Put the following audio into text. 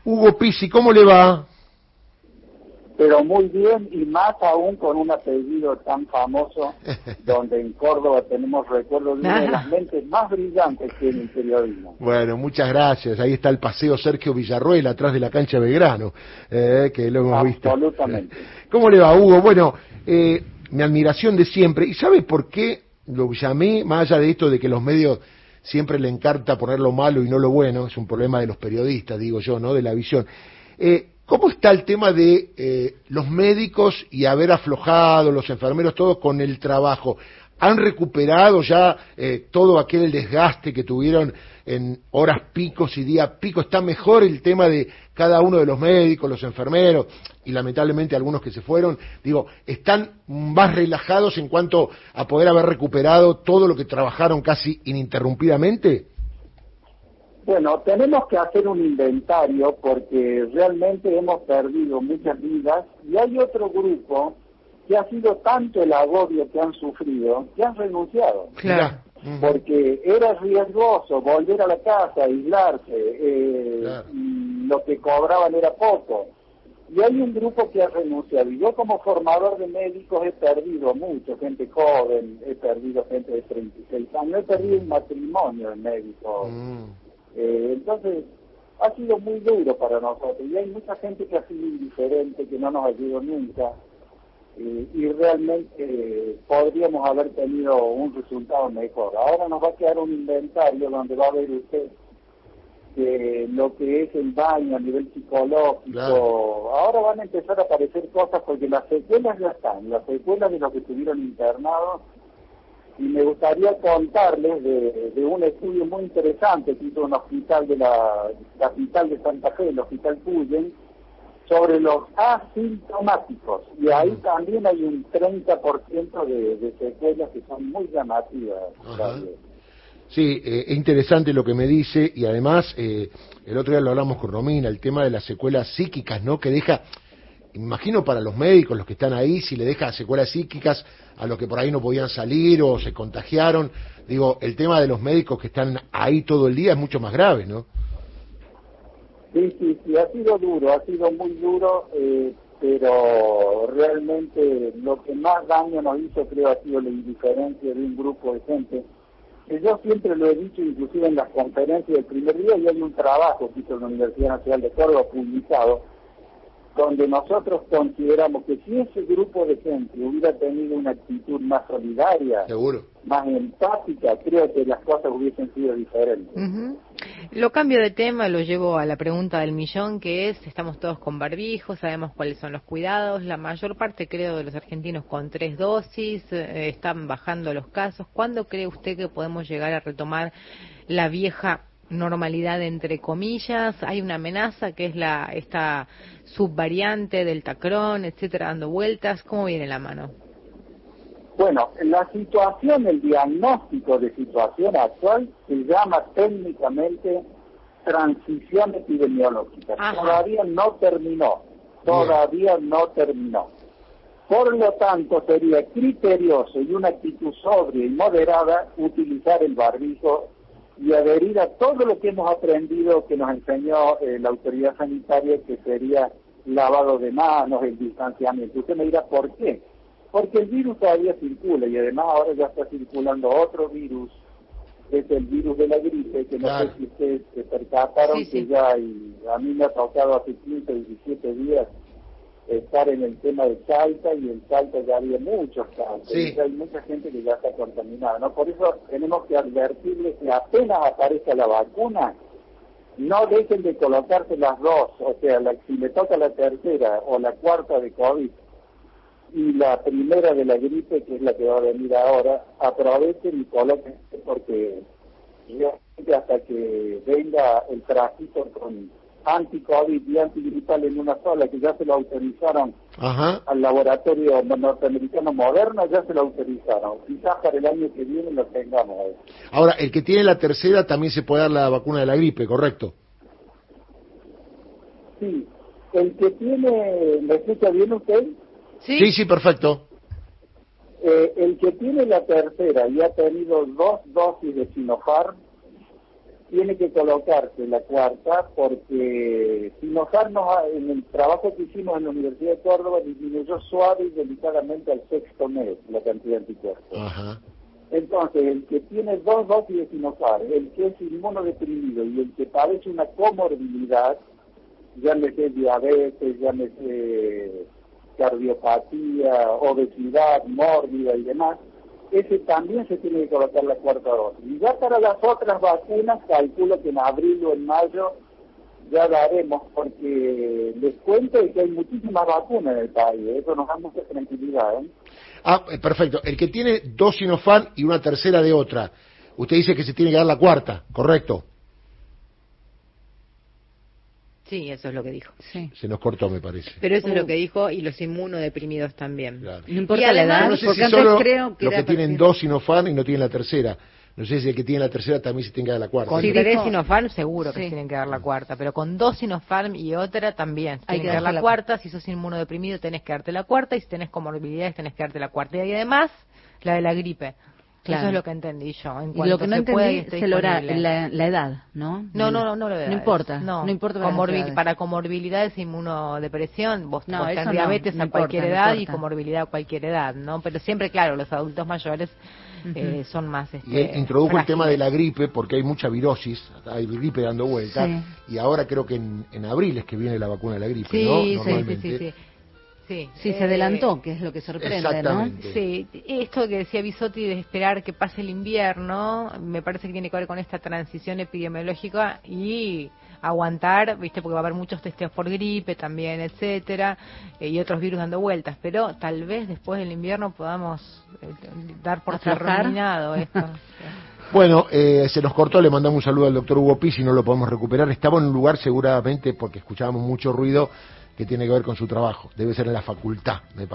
Hugo Pizzi, ¿cómo le va? Pero muy bien, y más aún con un apellido tan famoso, donde en Córdoba tenemos recuerdos de una de las mentes más brillantes que en el periodismo. Bueno, muchas gracias. Ahí está el Paseo Sergio Villarruel, atrás de la cancha Belgrano, que lo hemos visto. Absolutamente. ¿Cómo le va, Hugo? Bueno, mi admiración de siempre. ¿Y sabe por qué lo llamé, más allá de esto de que los medios siempre le encanta poner lo malo y no lo bueno? Es un problema de los periodistas, digo yo, ¿no? De la visión. ¿Cómo está el tema de los médicos y haber aflojado, los enfermeros, todos con el trabajo? ¿Han recuperado ya todo aquel desgaste que tuvieron en horas picos y días picos? ¿Está mejor el tema de cada uno de los médicos, los enfermeros y lamentablemente algunos que se fueron? Digo, ¿están más relajados en cuanto a poder haber recuperado todo lo que trabajaron casi ininterrumpidamente? Bueno, tenemos que hacer un inventario porque realmente hemos perdido muchas vidas y hay otro grupo que ha sido tanto el agobio que han sufrido que han renunciado. Claro. Porque era riesgoso volver a la casa, aislarse, Claro. Lo que cobraban era poco. Y hay un grupo que ha renunciado. Y yo como formador de médicos he perdido mucho, gente joven, he perdido gente de 36 años, he perdido un matrimonio de médicos. Entonces, ha sido muy duro para nosotros y hay mucha gente que ha sido indiferente, que no nos ayudó nunca y realmente podríamos haber tenido un resultado mejor. Ahora nos va a quedar un inventario donde va a ver usted lo que es el daño a nivel psicológico. Claro. Ahora van a empezar a aparecer cosas porque las secuelas ya están, las secuelas de los que estuvieron internados. Y me gustaría contarles de un estudio muy interesante que hizo un hospital de la capital de Santa Fe, el Hospital Cuyen, sobre los asintomáticos. Y ahí también hay un 30% de secuelas que son muy llamativas. Sí, es interesante lo que me dice y además, el otro día lo hablamos con Romina, el tema de las secuelas psíquicas, ¿no? Que deja... Imagino para los médicos, los que están ahí, si le deja secuelas psíquicas a los que por ahí no podían salir o se contagiaron. Digo, el tema de los médicos que están ahí todo el día es mucho más grave, ¿no? Sí, ha sido duro, ha sido muy duro, pero realmente lo que más daño nos hizo creo ha sido la indiferencia de un grupo de gente. Que yo siempre lo he dicho, inclusive en las conferencias del primer día, y hay un trabajo que hizo la Universidad Nacional de Córdoba publicado, donde nosotros consideramos que si ese grupo de gente hubiera tenido una actitud más solidaria, seguro, más empática, creo que las cosas hubiesen sido diferentes. Lo cambio de tema, lo llevo a la pregunta del millón, que es, estamos todos con barbijo, sabemos cuáles son los cuidados, la mayor parte creo de los argentinos con 3 dosis, están bajando los casos. ¿Cuándo cree usted que podemos llegar a retomar la vieja normalidad entre comillas? Hay una amenaza que es esta subvariante del Tacrón, etcétera, dando vueltas. ¿Cómo viene la mano? Bueno, la situación, el diagnóstico de situación actual se llama técnicamente transición epidemiológica. Ajá. Todavía no terminó. Por lo tanto, sería criterioso y una actitud sobria y moderada utilizar el barbijo y adherir a todo lo que hemos aprendido, que nos enseñó la autoridad sanitaria, que sería lavado de manos, el distanciamiento. Usted me dirá, ¿por qué? Porque el virus todavía circula y además ahora ya está circulando otro virus, que es el virus de la gripe, que no sé si ustedes se percataron, que ya a mí me ha tocado hace 15, 17 días estar en el tema de Salta, y en Salta ya había muchos casos, y hay mucha gente que ya está contaminada, ¿no? Por eso tenemos que advertirles que apenas aparezca la vacuna, no dejen de colocarse las dos, o sea, si le toca la tercera o la cuarta de COVID y la primera de la gripe, que es la que va a venir ahora, aprovechen y colóquense, porque hasta que venga el trajito con anti-COVID y antigripal en una sola, que ya se lo autorizaron al laboratorio norteamericano Moderna, ya se lo autorizaron. Quizás para el año que viene lo tengamos ahí. Ahora, el que tiene la tercera también se puede dar la vacuna de la gripe, ¿correcto? Sí. El que tiene... ¿Me escucha bien usted? Sí, perfecto. El que tiene la tercera y ha tenido 2 dosis de Sinopharm, tiene que colocarse la cuarta, porque si Sinofar en el trabajo que hicimos en la Universidad de Córdoba disminuyó suave y delicadamente al sexto mes la cantidad de anticuerpos. Ajá. Entonces, el que tiene 2 dosis de Sinofar, el que es inmunodeprimido y el que padece una comorbilidad, llámese diabetes, llámese cardiopatía, obesidad mórbida y demás, ese también se tiene que colocar la 4ª dosis. Y ya para las otras vacunas, calculo que en abril o en mayo ya daremos, porque les cuento que hay muchísimas vacunas en el país, eso nos da mucha tranquilidad, ¿eh? Perfecto. El que tiene 2 Sinopharm y una tercera de otra, usted dice que se tiene que dar la 4ª, ¿correcto? Sí, eso es lo que dijo. Sí. Se nos cortó, me parece. Pero eso es lo que dijo, y los inmunodeprimidos también. Claro. No importa Y además, la edad, No sé porque si antes solo creo que los era que tienen perfil. 2 Sinopharm y no tienen la tercera. No sé si el que tiene la tercera también se tiene que dar la 4ª. Con Sí, 3 dijo- Sinopharm seguro que Sí. se tienen que dar la 4ª, pero con 2 Sinopharm y otra también. Hay Tienen que que dar darse la la 4ª, si sos inmunodeprimido tenés que darte la 4ª, y si tenés comorbilidades tenés que darte la 4ª. Y además, la de la gripe. Claro. Eso es lo que entendí yo. En Y cuanto lo que no se pueda y entendí esté es el horario, disponible. la edad, ¿no? No lo de No edades. importa, No importa para las edades. Para comorbilidades e inmunodepresión, vos No, tenés eso no, diabetes no a cualquier importa, no edad y importa. comorbilidad a cualquier edad, ¿no? Pero siempre, claro, los adultos mayores son más Y él introdujo el tema frágiles. de la gripe porque hay mucha virosis, hay gripe dando vueltas, Sí. y ahora creo que en abril es que viene la vacuna de la gripe, Sí, ¿no? sí, Normalmente. sí. Sí, Sí, se adelantó, que es lo que sorprende, Exactamente. Sí, esto que decía Bisotti de esperar que pase el invierno, me parece que tiene que ver con esta transición epidemiológica y aguantar, viste, porque va a haber muchos testeos por gripe también, etcétera, y otros virus dando vueltas, pero tal vez después del invierno podamos dar por Aflojar. terminado esto. Bueno, se nos cortó, le mandamos un saludo al doctor Hugo Pizzi, no lo podemos recuperar. Estaba en un lugar seguramente porque escuchábamos mucho ruido que tiene que ver con su trabajo. Debe ser en la facultad, me parece.